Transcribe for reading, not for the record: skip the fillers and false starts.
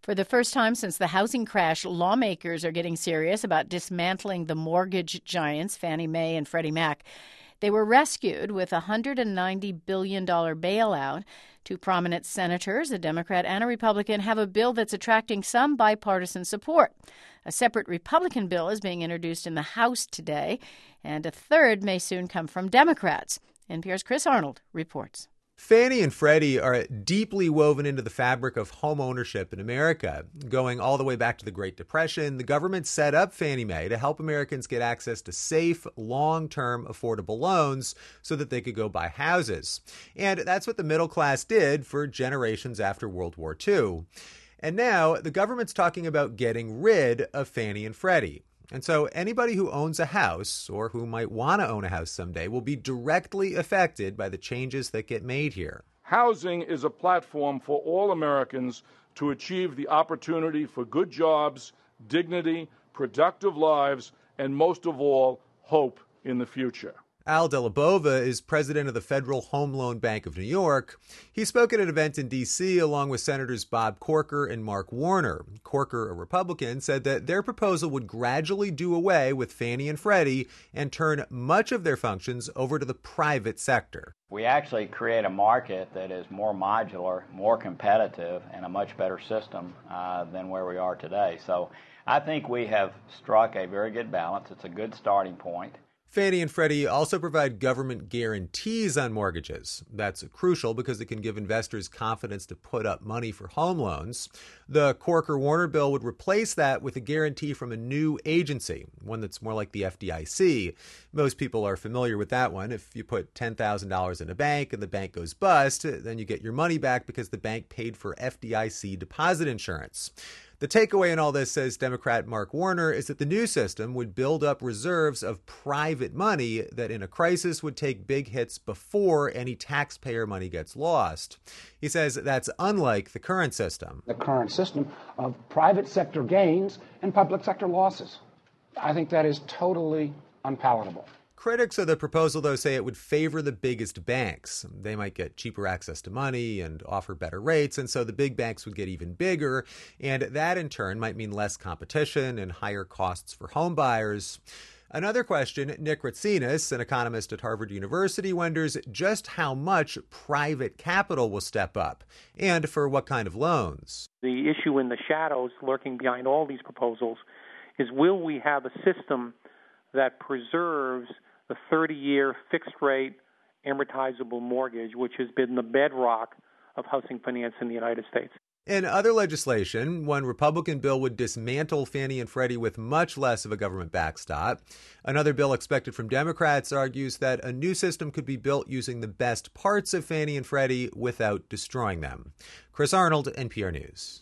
For the first time since the housing crash, lawmakers are getting serious about dismantling the mortgage giants, Fannie Mae and Freddie Mac. They were rescued with a $190 billion bailout. Two prominent senators, a Democrat and a Republican, have a bill that's attracting some bipartisan support. A separate Republican bill is being introduced in the House today, and a third may soon come from Democrats. NPR's Chris Arnold reports. Fannie and Freddie are deeply woven into the fabric of home ownership in America. Going all the way back to the Great Depression, the government set up Fannie Mae to help Americans get access to safe, long-term, affordable loans so that they could go buy houses. And that's what the middle class did for generations after World War II. And now the government's talking about getting rid of Fannie and Freddie. And so anybody who owns a house or who might want to own a house someday will be directly affected by the changes that get made here. Housing is a platform for all Americans to achieve the opportunity for good jobs, dignity, productive lives, and most of all, hope in the future. Al Delabova is president of the Federal Home Loan Bank of New York. He spoke at an event in D.C. along with Senators Bob Corker and Mark Warner. Corker, a Republican, said that their proposal would gradually do away with Fannie and Freddie and turn much of their functions over to the private sector. We actually create a market that is more modular, more competitive, and a much better system than where we are today. So I think we have struck a very good balance. It's a good starting point. Fannie and Freddie also provide government guarantees on mortgages. That's crucial because it can give investors confidence to put up money for home loans. The Corker-Warner bill would replace that with a guarantee from a new agency, one that's more like the FDIC. Most people are familiar with that one. If you put $10,000 in a bank and the bank goes bust, then you get your money back because the bank paid for FDIC deposit insurance. The takeaway in all this, says Democrat Mark Warner, is that the new system would build up reserves of private money that in a crisis would take big hits before any taxpayer money gets lost. He says that's unlike the current system. The current system of private sector gains and public sector losses. I think that is totally unpalatable. Critics of the proposal, though, say it would favor the biggest banks. They might get cheaper access to money and offer better rates, and so the big banks would get even bigger, and that in turn might mean less competition and higher costs for home buyers. Another question, Nick Ratsinas, an economist at Harvard University, wonders just how much private capital will step up and for what kind of loans. The issue in the shadows lurking behind all these proposals is, will we have a system that preserves the 30-year fixed-rate amortizable mortgage, which has been the bedrock of housing finance in the United States? In other legislation, one Republican bill would dismantle Fannie and Freddie with much less of a government backstop. Another bill expected from Democrats argues that a new system could be built using the best parts of Fannie and Freddie without destroying them. Chris Arnold, NPR News.